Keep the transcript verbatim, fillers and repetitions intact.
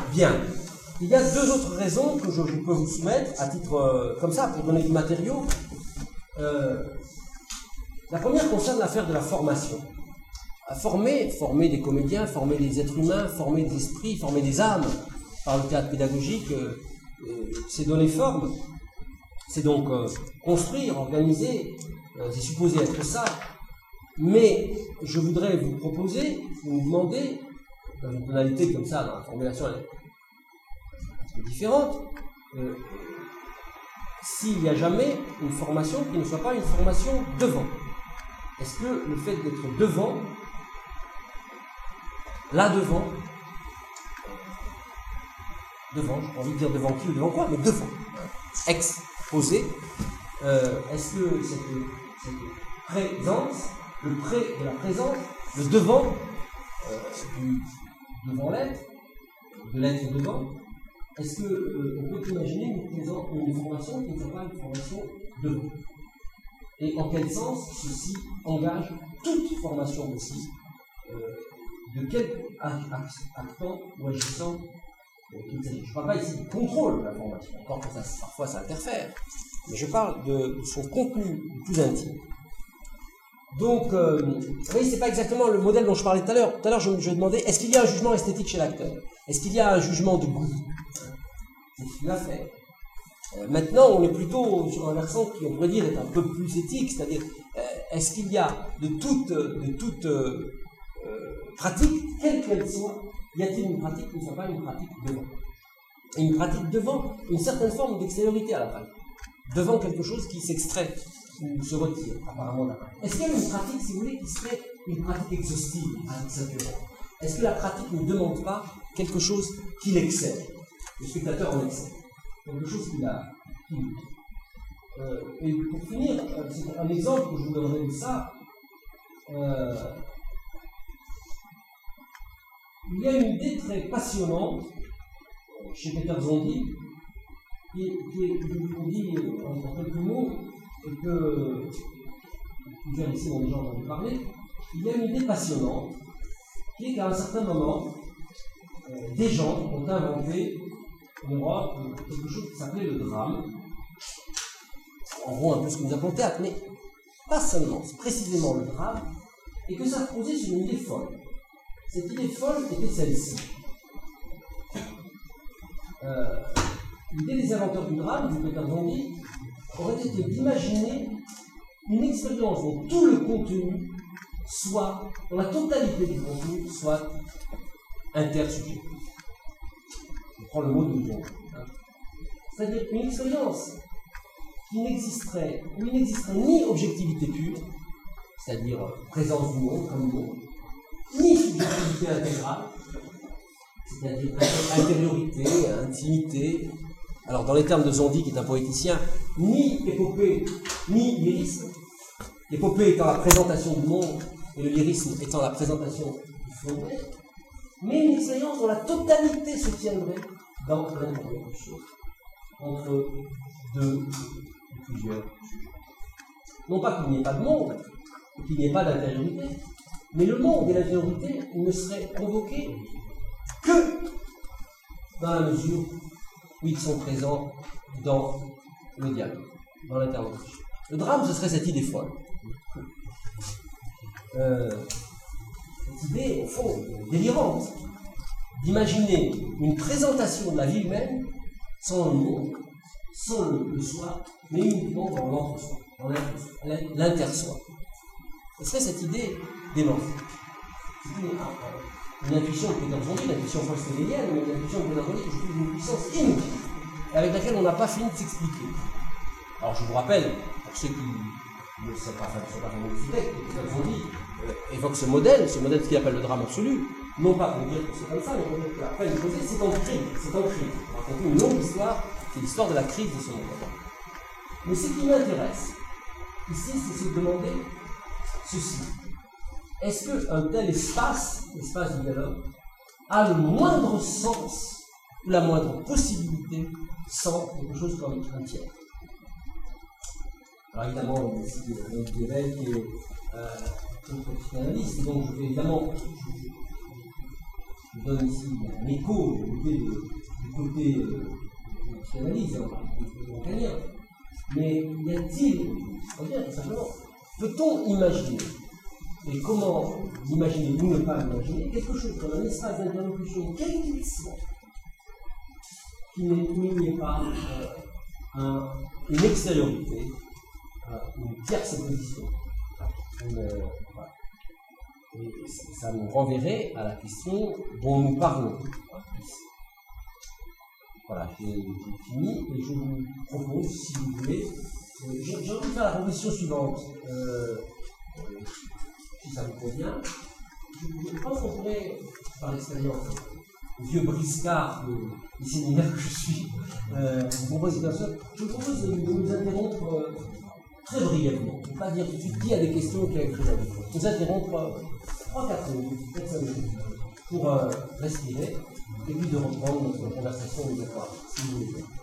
Bien. Il y a deux autres raisons que je, je peux vous soumettre à titre euh, comme ça, pour donner du matériau. Euh, la première concerne l'affaire de la formation. À former, former des comédiens, former des êtres humains, former des esprits, former des âmes par le théâtre pédagogique, euh, euh, c'est donner forme. C'est donc euh, construire, organiser, euh, c'est supposé être ça. Mais je voudrais vous proposer, vous demander, dans une tonalité comme ça, dans la formulation elle est différente, euh, s'il n'y a jamais une formation qui ne soit pas une formation devant. Est-ce que le fait d'être devant, là devant, devant, j'ai pas envie de dire devant qui ou devant quoi, mais devant, exposé, euh, est-ce que cette, cette présence, le pré de la présence, le devant, euh, du devant l'être, de l'être devant, est-ce qu'on euh, peut imaginer une, présence, une formation qui ne soit pas une formation devant? Et en quel sens ceci engage toute formation aussi, euh, de quel actant ou agissant euh, qu'il s'agit. Je ne parle pas ici du contrôle de la formation, encore que ça, parfois ça interfère, mais je parle de son contenu le plus intime. Donc, euh, vous voyez, ce n'est pas exactement le modèle dont je parlais tout à l'heure. Tout à l'heure, je, je demandais, est-ce qu'il y a un jugement esthétique chez l'acteur? Est-ce qu'il y a un jugement de goût? C'est ce qu'il a fait. Euh, maintenant, on est plutôt sur un versant qui, on pourrait dire, est un peu plus éthique, c'est-à-dire, euh, est-ce qu'il y a de toute, de toute euh, euh, pratique, quelle qu'elle soit, y a-t-il une pratique qui ne soit pas une pratique devant? Et une pratique devant une certaine forme d'extériorité à la pratique. Devant quelque chose qui s'extrait ou se retire, apparemment d'un. Est-ce qu'il y a une pratique, si vous voulez, qui serait une pratique exhaustive, une pratique saturante? Est-ce que la pratique ne demande pas quelque chose qui l'excède? Le spectateur en excède. Quelque chose qui l'a. Euh, et pour finir, c'est un exemple que je vous donnerai de ça. Euh, il y a une idée très passionnante chez Peter Zondy, qui est, qui est, je vous dis en quelques mots, et que plusieurs ici ont déjà entendu parler. Il y a une idée passionnante qui est qu'à un certain moment, euh, des gens ont inventé en Europe quelque chose qui s'appelait le drame. En gros, un peu ce que nous appelons théâtre, mais pas seulement, c'est précisément le drame, et que ça reposait sur une idée folle. Cette idée folle était celle-ci. Euh, L'idée des inventeurs du drame, du Peter Zondy, aurait été d'imaginer une expérience dont tout le contenu soit, dont la totalité du contenu soit intersubjectif. Je prends le mot de Zondy. Hein. C'est-à-dire une expérience qui n'existerait, où il n'existerait ni objectivité pure, c'est-à-dire présence du monde comme monde, ni subjectivité intégrale, c'est-à-dire intériorité, intimité. Alors, dans les termes de Zondy, qui est un poéticien, ni épopée, ni lyrisme. L'épopée étant la présentation du monde, et le lyrisme étant la présentation du fondé, mais une expérience dont la totalité se tiendrait dans l'interlocution entre deux ou plusieurs sujets. Non pas qu'il n'y ait pas de monde, ou qu'il n'y ait pas d'intériorité, mais le monde et l'intériorité ne seraient convoqués que dans la mesure où ils sont présents dans le dialogue, dans l'interlocution. Le drame, ce serait cette idée folle. Euh, cette idée, au fond, délirante, d'imaginer une présentation de la vie humaine sans le monde, sans le, le soi, mais uniquement dans l'entre-soi, dans l'inter-soi. Ce serait cette idée d'énoncer. C'est une, une intuition de Peter Zondy, une intuition falstélienne, mais une intuition de Peter Zondy que je trouve d'une puissance inouïe, et avec laquelle on n'a pas fini de s'expliquer. Alors je vous rappelle, pour ceux qui ne sont pas familiers, que Peter Zondy euh, évoque ce modèle, ce modèle qu'il appelle le drame absolu, non pas pour dire que c'est comme ça, mais pour dire qu'après une causée, c'est en crise, c'est en crise. On va raconter une longue histoire, qui est l'histoire de la crise de ce monde. Mais ce qui m'intéresse, ici, c'est de se demander ceci. Est-ce qu'un tel espace, l'espace du dialogue, a le moindre sens, ou la moindre possibilité, sans quelque chose comme un tiers? Alors évidemment, il y a ici notre Guével qui est euh, notre psychanalyste, et donc je vais évidemment, je, je je donne ici un écho du côté de la psychanalyse, du lacaniens. Mais y a-t-il, on va dire tout simplement, peut-on imaginer, et comment imaginer ou ne pas imaginer, quelque chose comme un espace d'interlocution, quel qu'il soit, qui n'est pas euh, un, une extériorité, euh, une tierce position. Une, euh, voilà. Et ça nous renverrait à la question dont nous parlons ici. Voilà, j'ai fini et je vous propose, si vous voulez, euh, j'ai envie de faire la proposition suivante, euh, euh, si ça vous convient. Je, je pense qu'on pourrait, par l'expérience, vieux briscard du séminaire que je suis, euh, vous propose, bien sûr, je vous propose de, de nous interrompre euh, très brièvement, pour ne pas dire tout de suite qu'il y a des questions qui ont très à dire. Nous interrompre euh, trois quatre minutes, peut-être cinq minutes, pour euh, respirer, et puis de reprendre notre conversation de si vous voulez.